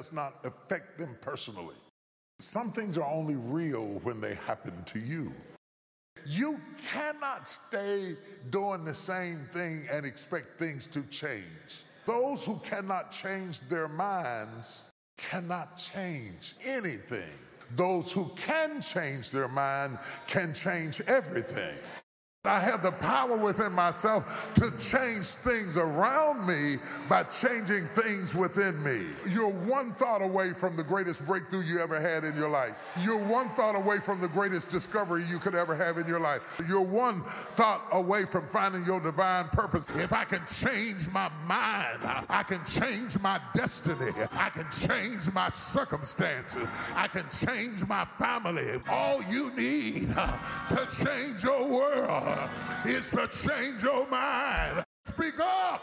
does not affect them personally. Some things are only real when they happen to you. You cannot stay doing the same thing and expect things to change. Those who cannot change their minds cannot change anything. Those who can change their mind can change everything. I have the power within myself to change things around me by changing things within me. You're one thought away from the greatest breakthrough you ever had in your life. You're one thought away from the greatest discovery you could ever have in your life. You're one thought away from finding your divine purpose. If I can change my mind, I can change my destiny. I can change my circumstances. I can change my family. All you need to change your world is to change your mind. Speak up.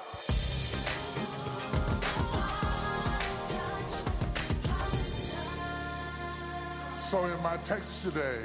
So in my text today,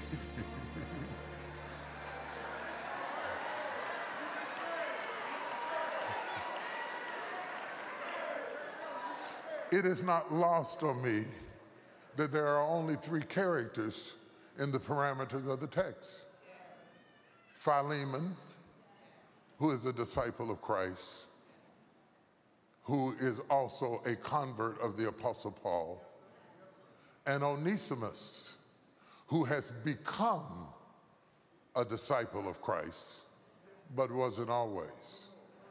it is not lost on me that there are only three characters in the parameters of the text. Philemon, who is a disciple of Christ, who is also a convert of the Apostle Paul, and Onesimus, who has become a disciple of Christ, but wasn't always.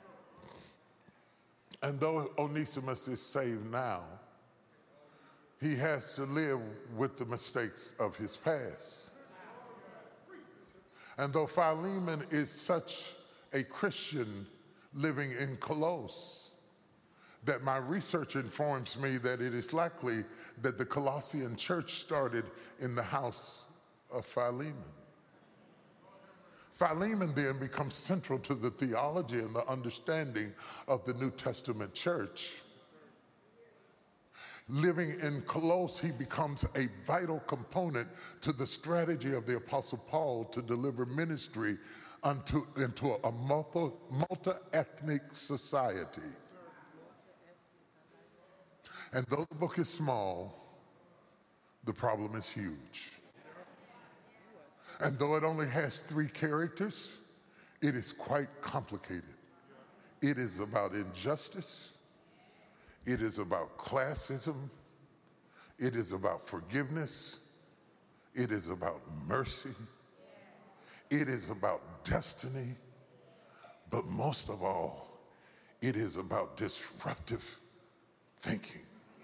And though Onesimus is saved now, he has to live with the mistakes of his past. And though Philemon is such a Christian living in Colossus, that my research informs me that it is likely that the Colossian church started in the house of Philemon. Philemon then becomes central to the theology and the understanding of the New Testament church. Living in Colossus, he becomes a vital component to the strategy of the Apostle Paul to deliver ministry into a multi-ethnic society. And though the book is small, the problem is huge. And though it only has three characters, it is quite complicated. It is about injustice. It is about classism. It is about forgiveness. It is about mercy. It is about destiny. But most of all, it is about disruptive thinking.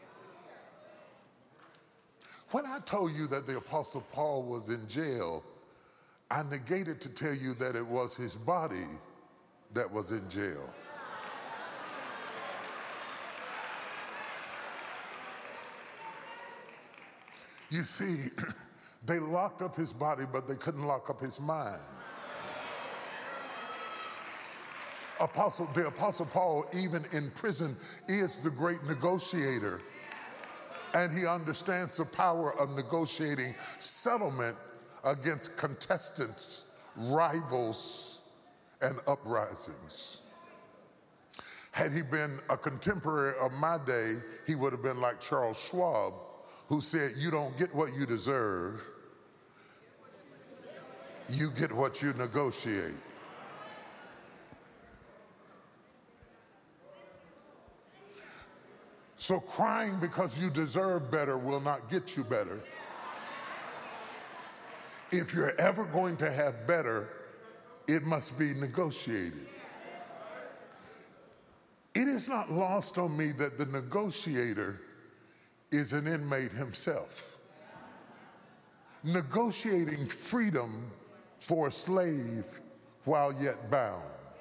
When I told you that the Apostle Paul was in jail, I negated to tell you that it was his body that was in jail. You see, they locked up his body, but they couldn't lock up his mind. The Apostle Paul, even in prison, is the great negotiator. And he understands the power of negotiating settlement against contestants, rivals, and uprisings. Had he been a contemporary of my day, he would have been like Charles Schwab, who said, "You don't get what you deserve, you get what you negotiate." So crying because you deserve better will not get you better. If you're ever going to have better, it must be negotiated. It is not lost on me that the negotiator is an inmate himself, negotiating freedom for a slave while yet bound.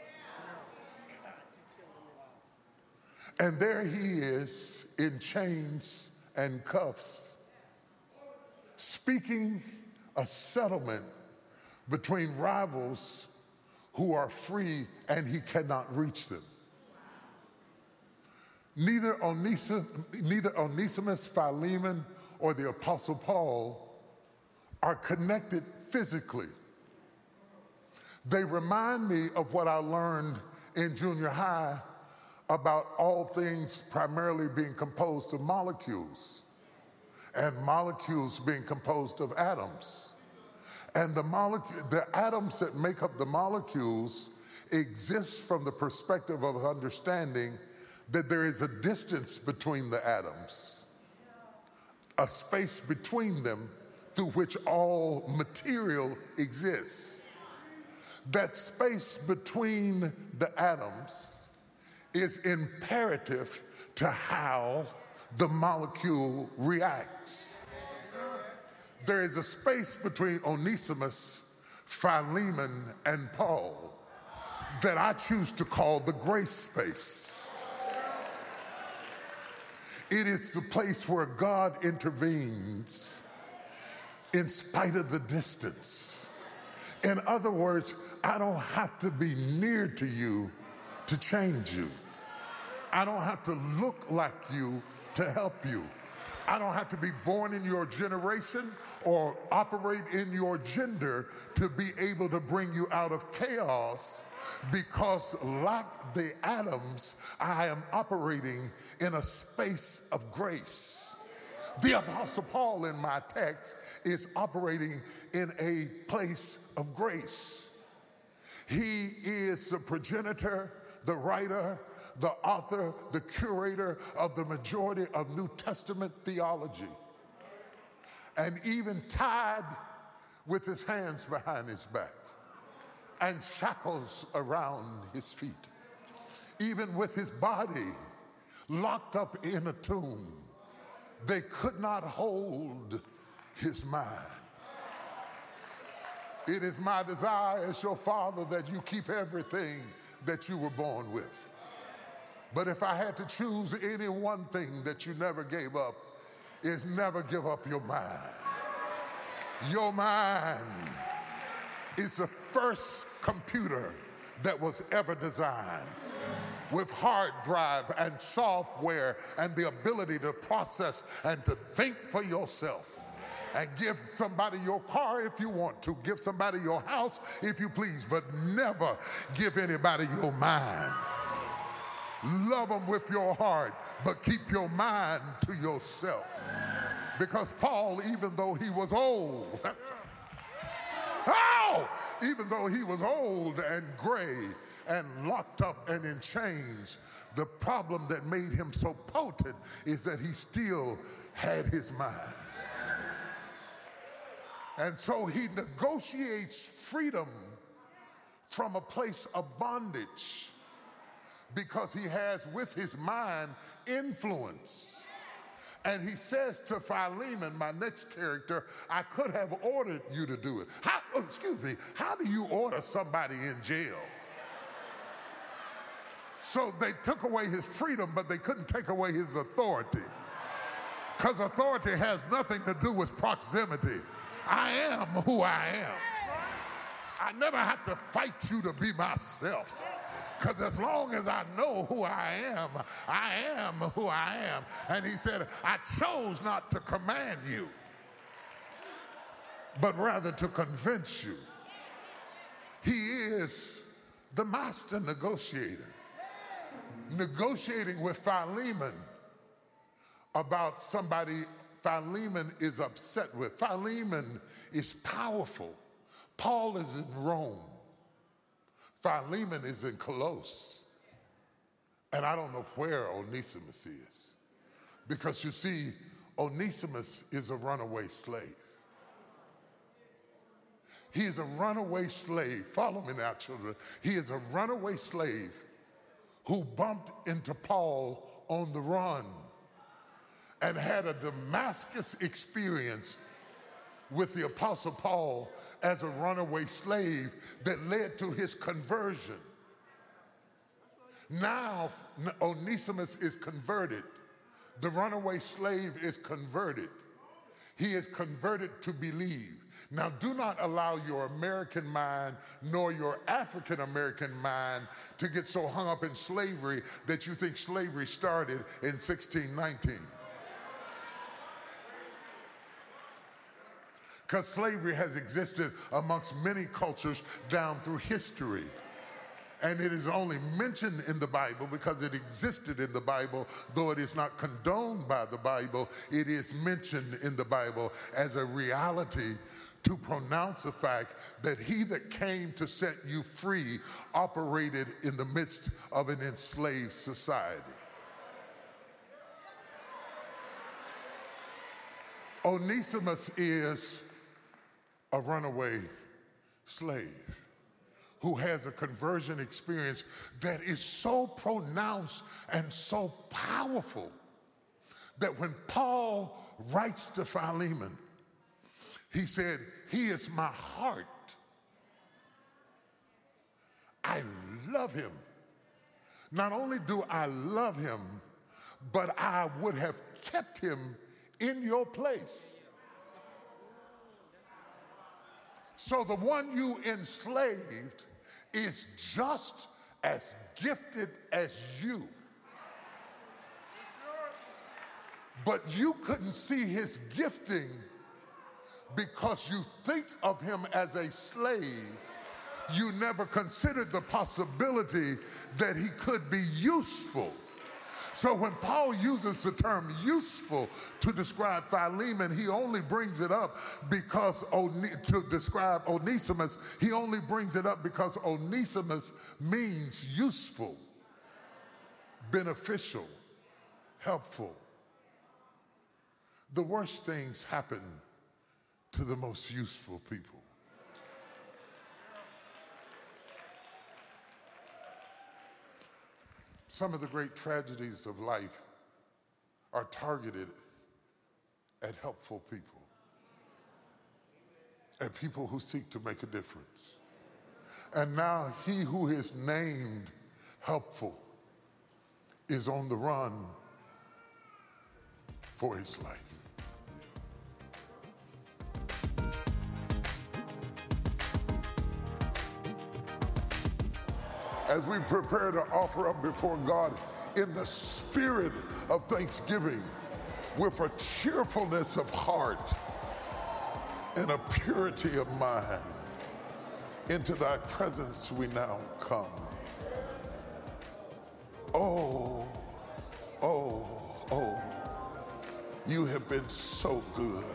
And there he is in chains and cuffs, speaking a settlement between rivals who are free and he cannot reach them. Neither Onesimus, Philemon, or the Apostle Paul are connected physically. They remind me of what I learned in junior high about all things primarily being composed of molecules, and molecules being composed of atoms. And the atoms that make up the molecules exist from the perspective of understanding that there is a distance between the atoms, a space between them through which all material exists. That space between the atoms is imperative to how the molecule reacts. There is a space between Onesimus, Philemon, and Paul that I choose to call the grace space. It is the place where God intervenes in spite of the distance. In other words, I don't have to be near to you to change you. I don't have to look like you to help you. I don't have to be born in your generation or operate in your gender to be able to bring you out of chaos, because like the atoms, I am operating in a space of grace. The Apostle Paul in my text is operating in a place of grace. He is the progenitor, the writer, the author, the curator of the majority of New Testament theology. And even tied with his hands behind his back and shackles around his feet, even with his body locked up in a tomb, they could not hold his mind. It is my desire as your father that you keep everything that you were born with. But if I had to choose any one thing that you never gave up, is never give up your mind. Your mind is the first computer that was ever designed, with hard drive and software and the ability to process and to think for yourself. And give somebody your car if you want to, give somebody your house if you please, but never give anybody your mind. Love them with your heart, but keep your mind to yourself. Because Paul, even though he was old, even though he was old and gray and locked up and in chains, the problem that made him so potent is that he still had his mind. And so he negotiates freedom from a place of bondage, because he has with his mind influence. And he says to Philemon, my next character, I could have ordered you to do it. How do you order somebody in jail? So they took away his freedom, but they couldn't take away his authority. Because authority has nothing to do with proximity. I am who I am. I never have to fight you to be myself. Because as long as I know who I am who I am. And he said, I chose not to command you, but rather to convince you. He is the master negotiator, negotiating with Philemon about somebody Philemon is upset with. Philemon is powerful. Paul is in Rome. Philemon is in Colossus. And I don't know where Onesimus is. Because you see, Onesimus is a runaway slave. He is a runaway slave. Follow me now, children. He is a runaway slave who bumped into Paul on the run and had a Damascus experience with the Apostle Paul as a runaway slave that led to his conversion. Now Onesimus is converted. The runaway slave is converted. He is converted to believe. Now, do not allow your American mind nor your African American mind to get so hung up in slavery that you think slavery started in 1619. Because slavery has existed amongst many cultures down through history. And it is only mentioned in the Bible because it existed in the Bible, though it is not condoned by the Bible. It is mentioned in the Bible as a reality to pronounce the fact that he that came to set you free operated in the midst of an enslaved society. Onesimus is a runaway slave who has a conversion experience that is so pronounced and so powerful that when Paul writes to Philemon, he said, "He is my heart. I love him. Not only do I love him, but I would have kept him in your place." So the one you enslaved is just as gifted as you. But you couldn't see his gifting because you think of him as a slave. You never considered the possibility that he could be useful. So when Paul uses the term useful to describe Philemon, he only brings it up because to describe Onesimus, he only brings it up because Onesimus means useful, beneficial, helpful. The worst things happen to the most useful people. Some of the great tragedies of life are targeted at helpful people, at people who seek to make a difference. And now he who is named helpful is on the run for his life. As we prepare to offer up before God in the spirit of thanksgiving, with a cheerfulness of heart and a purity of mind, into thy presence we now come. Oh, oh, oh, you have been so good.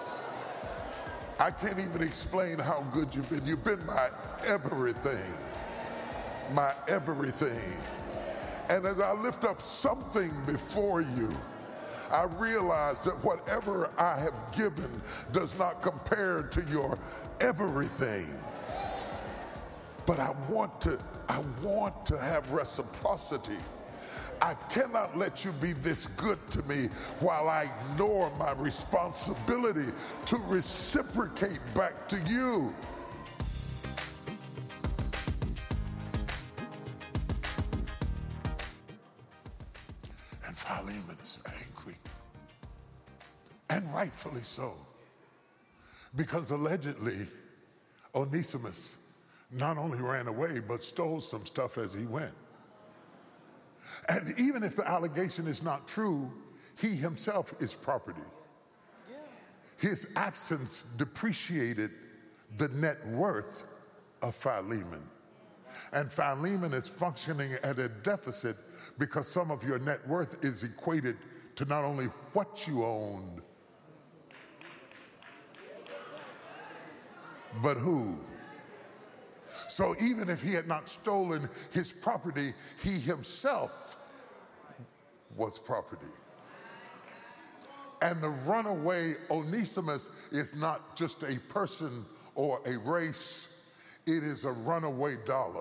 I can't even explain how good you've been. You've been my everything. My everything. And as I lift up something before you, I realize that whatever I have given does not compare to your everything. But I want to have reciprocity. I cannot let you be this good to me while I ignore my responsibility to reciprocate back to you. Philemon is angry, and rightfully so, because allegedly Onesimus not only ran away but stole some stuff as he went. And even if the allegation is not true, he himself is property. His absence depreciated the net worth of Philemon. And Philemon is functioning at a deficit because some of your net worth is equated to not only what you owned, but who. So even if he had not stolen his property, he himself was property. And the runaway Onesimus is not just a person or a race, it is a runaway dollar.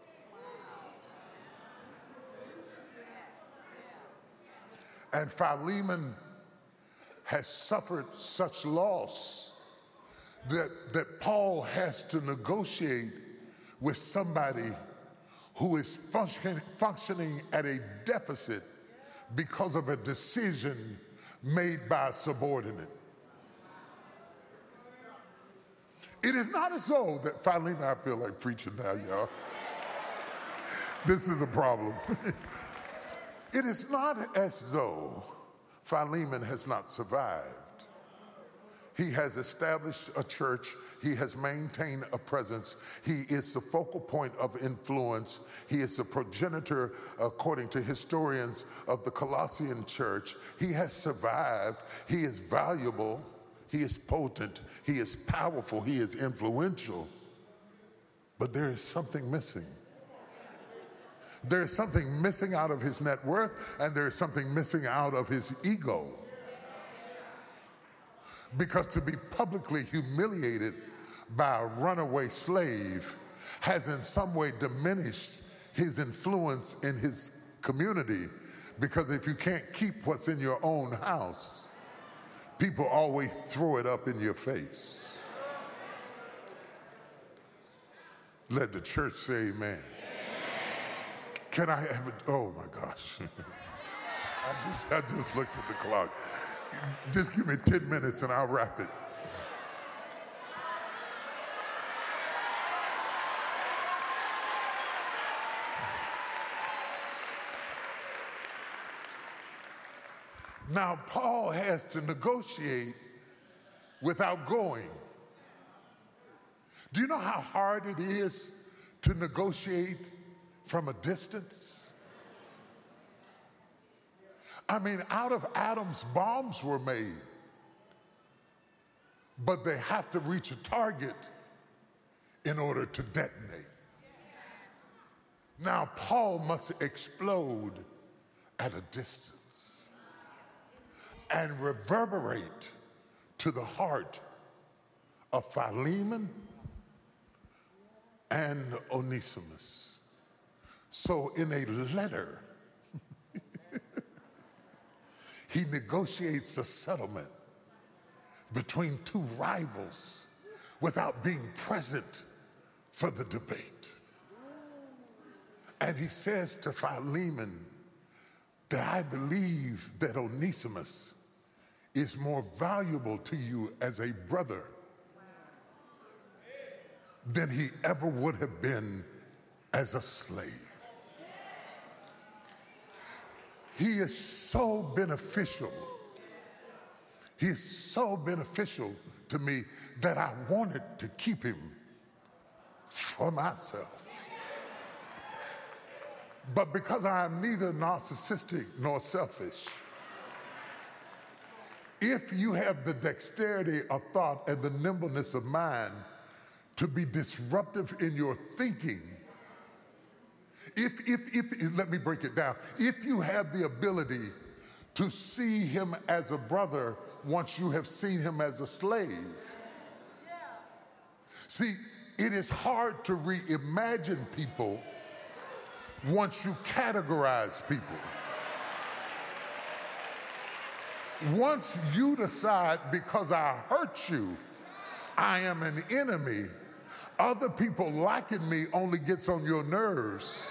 And Philemon has suffered such loss that Paul has to negotiate with somebody who is functioning at a deficit because of a decision made by a subordinate. It is not as though that Philemon, I feel like preaching now, y'all. This is a problem. It is not as though Philemon has not survived. He has established a church. He has maintained a presence. He is the focal point of influence. He is the progenitor, according to historians, of the Colossian church. He has survived. He is valuable. He is potent. He is powerful. He is influential. But there is something missing. There is something missing out of his net worth, and there is something missing out of his ego. Because to be publicly humiliated by a runaway slave has in some way diminished his influence in his community. Because if you can't keep what's in your own house, people always throw it up in your face. Let the church say amen. Can I have it? Oh my gosh. I just looked at the clock. Just give me 10 minutes and I'll wrap it. Now, Paul has to negotiate without going. Do you know how hard it is to negotiate from a distance? I mean, out of atoms, bombs were made, but they have to reach a target in order to detonate. Now, Paul must explode at a distance and reverberate to the heart of Philemon and Onesimus. So in a letter, he negotiates a settlement between two rivals without being present for the debate. And he says to Philemon that I believe that Onesimus is more valuable to you as a brother than he ever would have been as a slave. He is so beneficial. He is so beneficial to me that I wanted to keep him for myself. But because I am neither narcissistic nor selfish, if you have the dexterity of thought and the nimbleness of mind to be disruptive in your thinking, if let me break it down. If you have the ability to see him as a brother once you have seen him as a slave. See, it is hard to reimagine people once you categorize people. Once you decide because I hurt you, I am an enemy, other people liking me only gets on your nerves.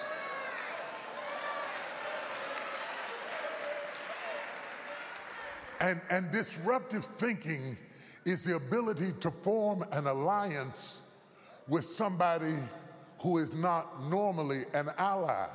And disruptive thinking is the ability to form an alliance with somebody who is not normally an ally.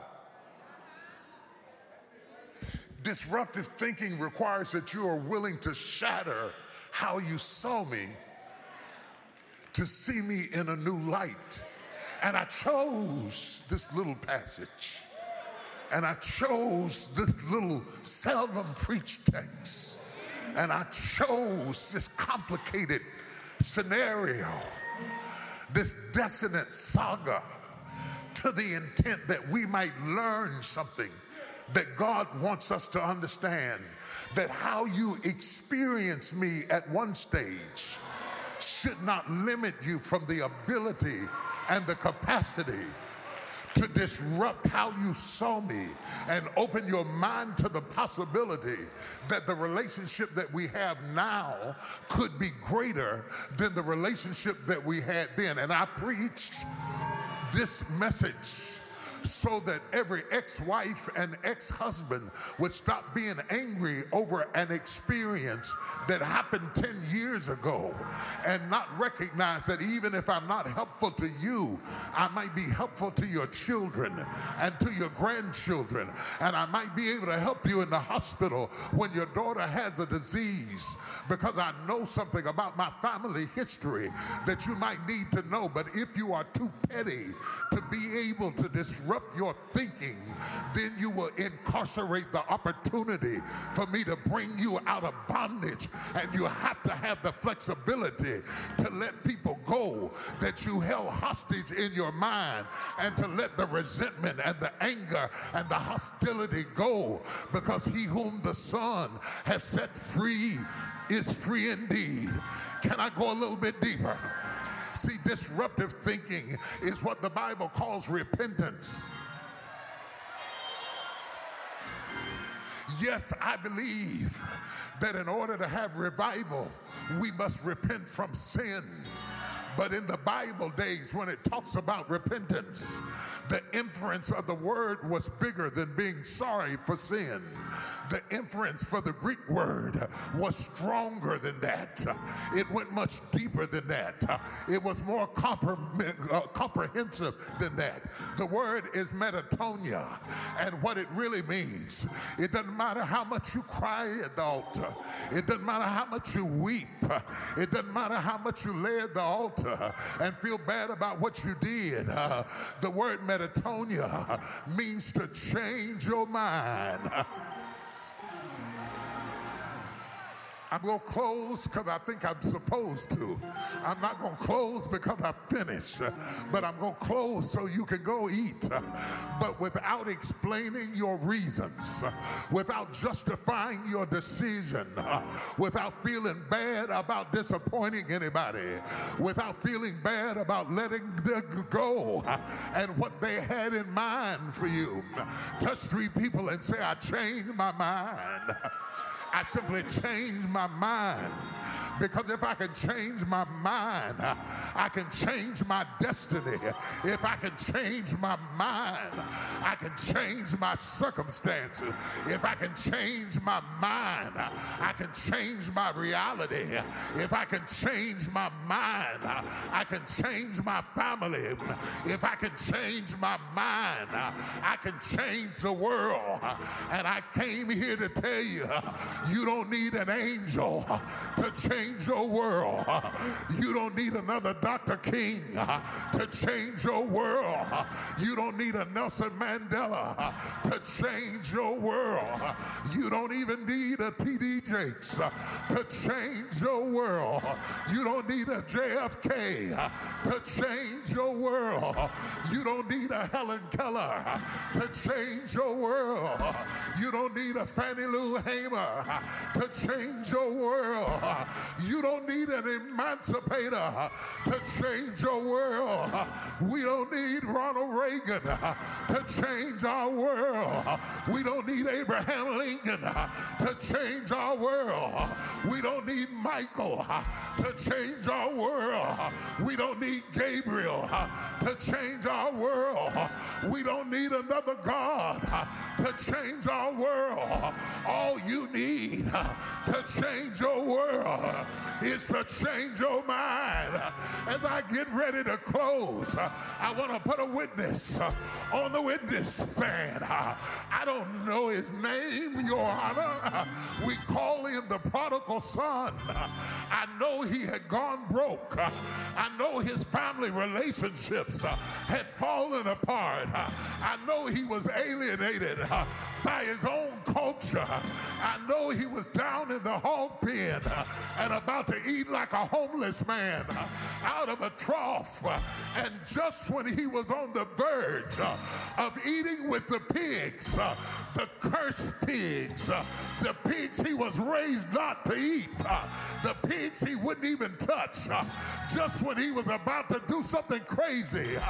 Disruptive thinking requires that you are willing to shatter how you saw me to see me in a new light. And I chose this little passage, and I chose this little seldom preached text, and I chose this complicated scenario, this dissonant saga, to the intent that we might learn something that God wants us to understand, that how you experience me at one stage should not limit you from the ability and the capacity to disrupt how you saw me and open your mind to the possibility that the relationship that we have now could be greater than the relationship that we had then. And I preached this message so that every ex-wife and ex-husband would stop being angry over an experience that happened 10 years ago and not recognize that even if I'm not helpful to you, I might be helpful to your children and to your grandchildren, and I might be able to help you in the hospital when your daughter has a disease, because I know something about my family history that you might need to know. But if you are too petty to be able to disrupt your thinking, then you will incarcerate the opportunity for me to bring you out of bondage. And you have to have the flexibility to let people go that you held hostage in your mind, and to let the resentment and the anger and the hostility go, because he whom the Son has set free is free indeed. Can I go a little bit deeper? See, disruptive thinking is what the Bible calls repentance. Yes, I believe that in order to have revival, we must repent from sin. But in the Bible days, when it talks about repentance, the inference of the word was bigger than being sorry for sin. The inference for the Greek word was stronger than that. It went much deeper than that. It was more comprehensive than that. The word is metanoia, and what it really means, it doesn't matter how much you cry at the altar. It doesn't matter how much you weep. It doesn't matter how much you lay at the altar and feel bad about what you did. The word metanoia means to change your mind. I'm going to close because I think I'm supposed to. I'm not going to close because I finished, but I'm going to close so you can go eat. But without explaining your reasons, without justifying your decision, without feeling bad about disappointing anybody, without feeling bad about letting them go and what they had in mind for you, touch 3 people and say, I changed my mind. I simply changed my mind, because if I can change my mind, I can change my destiny. If I can change my mind, I can change my circumstances. If I can change my mind, I can change my reality. If I can change my mind, I can change my family. If I can change my mind, I can change the world. And I came here to tell you, you don't need an angel to change your world. You don't need another Dr. King to change your world. You don't need a Nelson Mandela to change your world. You don't even need a T.D. Jakes to change your world. You don't need a JFK to change your world. You don't need a Helen Keller to change your world. You don't need a Fannie Lou Hamer to change your world. You don't need an emancipator to change your world. We don't need Ronald Reagan to change our world. We don't need Abraham Lincoln to change our world. We don't need Michael to change our world. We don't need Gabriel to change our world. We don't need another God to change our world. All you need to change your world is to change your mind. As I get ready to close, I want to put a witness on the witness stand. I don't know his name, Your Honor. We call him the prodigal son. I know he had gone broke. I know his family relationships had fallen apart. I know he was alienated by his own culture. I know he was down in the hog pen and about to eat like a homeless man out of a trough. And just when he was on the verge of eating with the pigs, the cursed pigs, the pigs he was raised not to eat, the pigs he wouldn't even touch, just when he was about to do something crazy,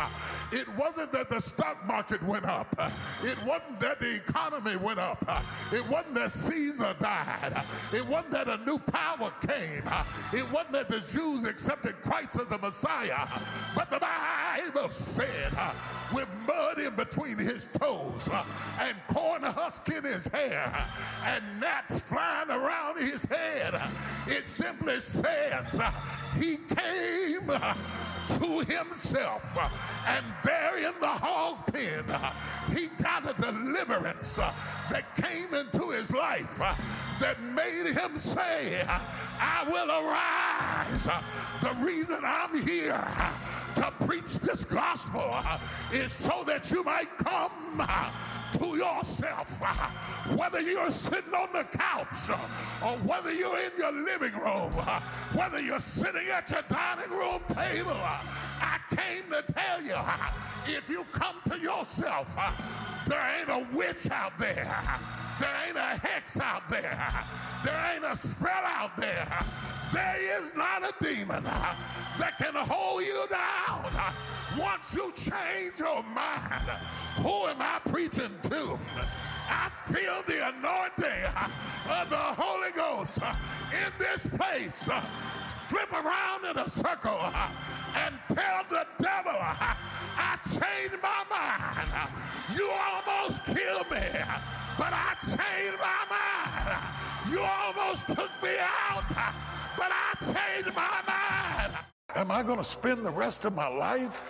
It wasn't that the stock market went up. It wasn't that the economy went up. It wasn't that Caesar died. It wasn't that a new power came. It wasn't that the Jews accepted Christ as a Messiah. But the Bible said, with mud in between his toes and corn husk in his hair and gnats flying around his head, it simply says he came to himself, and there in the hog pen he got a deliverance that came into his life that made him say, I will arise. The reason I'm here to preach this gospel is so that you might come to yourself. Whether you're sitting on the couch or whether you're in your living room, whether you're sitting at your dining room table, I came to tell you, if you come to yourself, there ain't a witch out there. There ain't a hex out there. There ain't a spell out there. There is not a demon that can hold you down. Once you change your mind, who am I preaching to? I feel the anointing of the Holy Ghost in this place. Flip around in a circle and tell the devil, I changed my mind. You almost killed me, but I changed my mind. You almost took me out, but I changed my mind. Am I going to spend the rest of my life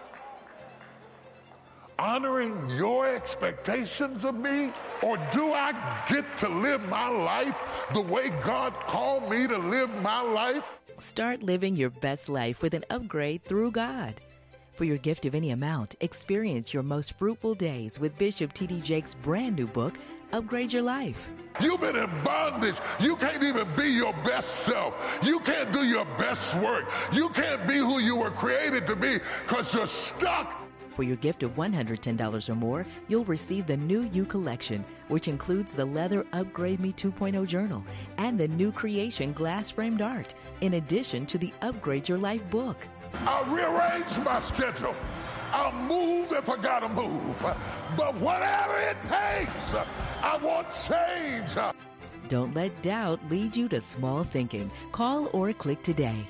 honoring your expectations of me? Or do I get to live my life the way God called me to live my life? Start living your best life with an upgrade through God. For your gift of any amount, experience your most fruitful days with Bishop T.D. Jakes' brand new book, Upgrade Your Life. You've been in bondage. You can't even be your best self. You can't do your best work. You can't be who you were created to be because you're stuck. For your gift of $110 or more, you'll receive the new You Collection, which includes the leather Upgrade Me 2.0 journal and the new creation glass-framed art, in addition to the Upgrade Your Life book. I'll rearrange my schedule. I'll move if I gotta move. But whatever it takes, I want change. Don't let doubt lead you to small thinking. Call or click today.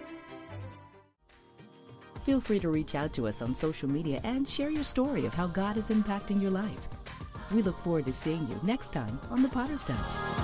Feel free to reach out to us on social media and share your story of how God is impacting your life. We look forward to seeing you next time on The Potter's Touch.